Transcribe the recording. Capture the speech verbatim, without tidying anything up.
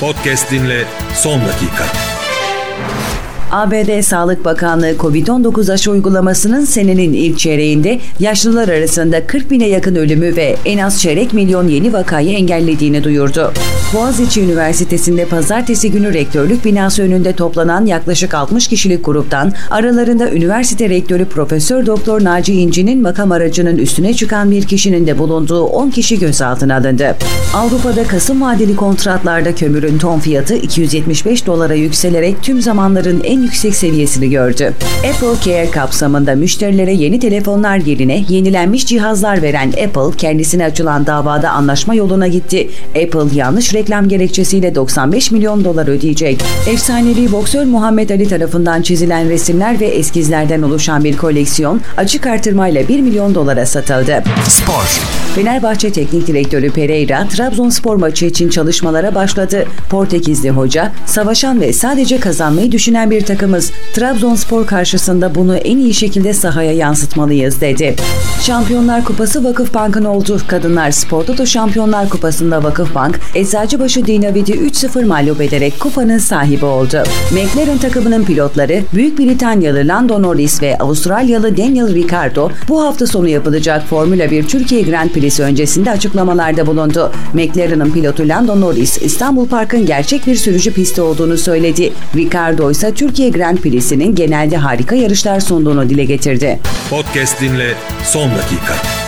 Podcast dinle son dakika. A B D Sağlık Bakanlığı kovid on dokuz aşı uygulamasının senenin ilk çeyreğinde yaşlılar arasında kırk bine yakın ölümü ve en az çeyrek milyon yeni vakayı engellediğini duyurdu. Boğaziçi Üniversitesi'nde pazartesi günü rektörlük binası önünde toplanan yaklaşık altmış kişilik gruptan aralarında üniversite rektörü Profesör Doktor Naci İnci'nin makam aracının üstüne çıkan bir kişinin de bulunduğu on kişi gözaltına alındı. Avrupa'da Kasım vadeli kontratlarda kömürün ton fiyatı iki yüz yetmiş beş dolara yükselerek tüm zamanların en yüksek seviyesini gördü. Apple Care kapsamında müşterilere yeni telefonlar yerine yenilenmiş cihazlar veren Apple, kendisine açılan davada anlaşma yoluna gitti. Apple yanlış reklam gerekçesiyle doksan beş milyon dolar ödeyecek. Efsanevi boksör Muhammed Ali tarafından çizilen resimler ve eskizlerden oluşan bir koleksiyon açık artırmayla bir milyon dolara satıldı. Spor. Fenerbahçe Teknik Direktörü Pereira, Trabzonspor maçı için çalışmalara başladı. Portekizli hoca, savaşan ve sadece kazanmayı düşünen bir takımız. Trabzonspor karşısında bunu en iyi şekilde sahaya yansıtmalıyız dedi. Şampiyonlar Kupası Vakıfbank'ın oldu. Kadınlar Spor Toto Şampiyonlar Kupası'nda Vakıfbank, Eczacıbaşı Dinavid'i üç sıfır mağlup ederek kupanın sahibi oldu. McLaren takımının pilotları Büyük Britanyalı Lando Norris ve Avustralyalı Daniel Ricciardo bu hafta sonu yapılacak Formula bir Türkiye Grand Prix'si öncesinde açıklamalarda bulundu. McLaren'ın pilotu Lando Norris, İstanbul Park'ın gerçek bir sürücü pisti olduğunu söyledi. Ricciardo ise Türkiye Grand Prix'sinin genelde harika yarışlar sunduğunu dile getirdi. Podcast dinle son dakika.